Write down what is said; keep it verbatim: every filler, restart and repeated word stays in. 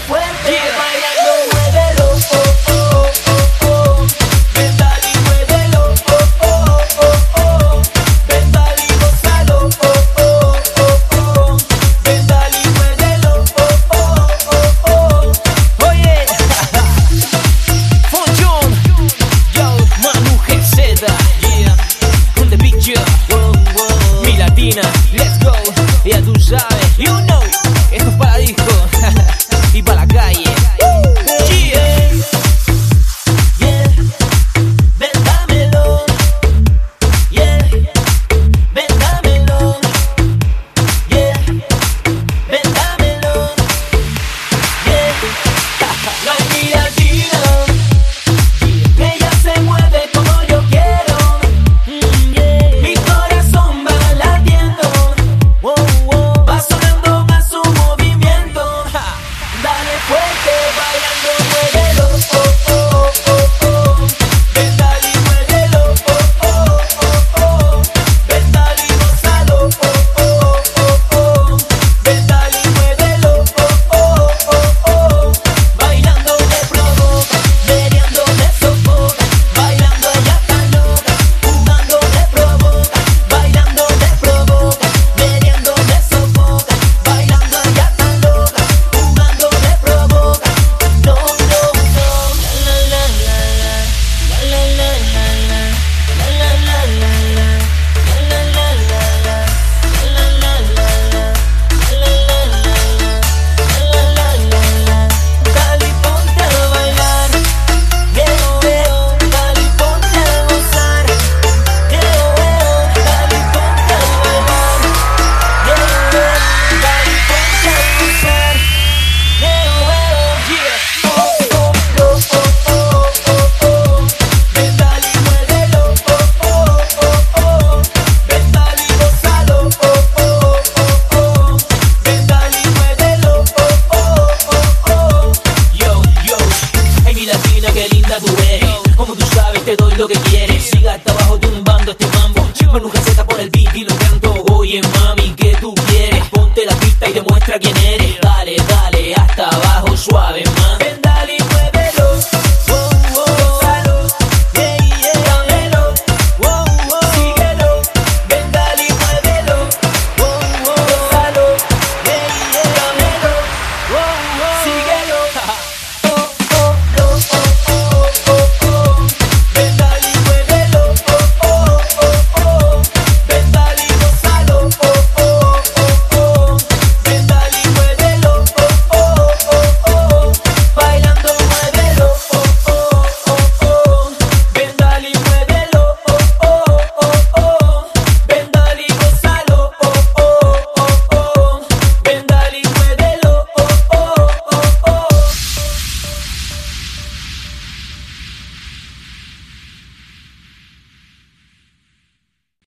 fuerte, yeah. Bailando, muévelo, oh, oh, oh, oh. Ven, dale y muévelo, oh, oh, oh, oh. Ven, dale y gózalo, oh, oh, oh, oh. Ven, dale y muévelo, oh, oh, oh, oh. Oye, Fonjon, yo, Manu G Z, yeah, on the picture, whoa, whoa. Mi latina, let's go, ya tú sabes, you know, esto es para disco y para la calle. Yeah, yeah, ven dámelo, yeah, ven dámelo, yeah, ven dámelo, yeah. No hay mi latina, ella se mueve como yo quiero, mm, yeah. Mi corazón va latiendo, wow, wow. Va sonando más su movimiento, ja. Dale fuerte, bailando, muévelo, oh, oh, oh, oh. Ven, dale y muévelo, oh, oh, oh, oh. Ven, dale y gózalo, oh, oh, oh, oh. Ven, dale y muévelo, oh, oh, oh, oh. Bailando me provoca, meneando me sofoca. Bailando ella está loca, jugando me provoca. Bailando me provoca, meneando me sofoca. Bailando ella está loca, jugando me provoca. No, no, no. La la la la, la la la la la, la la la la la, la la la la la, la la la la la, la la la la la, la la la la. Dale y ponte a bailar, veo, veo. Dale y ponte a gozar, veo, veo. Dale y ponte a bailar, veo, veo. Dale y ponte a gozar, veo, veo. Yeah. Oh, oh, oh, oh, oh, oh, oh. Ven, dale y muévelo, oh, oh, oh, oh. Ven, dale y gózalo, oh, oh, oh, oh. Ven, dale y muévelo, oh, oh, oh, oh. Yo, yo, ay mi latina, qué linda tú eres. Como tú sabes, te doy lo que quieres. Siga hasta abajo tumbando este mambo. Manu G Z por el beat y lo canto. Oye mami, ¿qué tú quieres? Ponte la pista y demuestra quién eres. Dale, dale, hasta abajo, suave, man.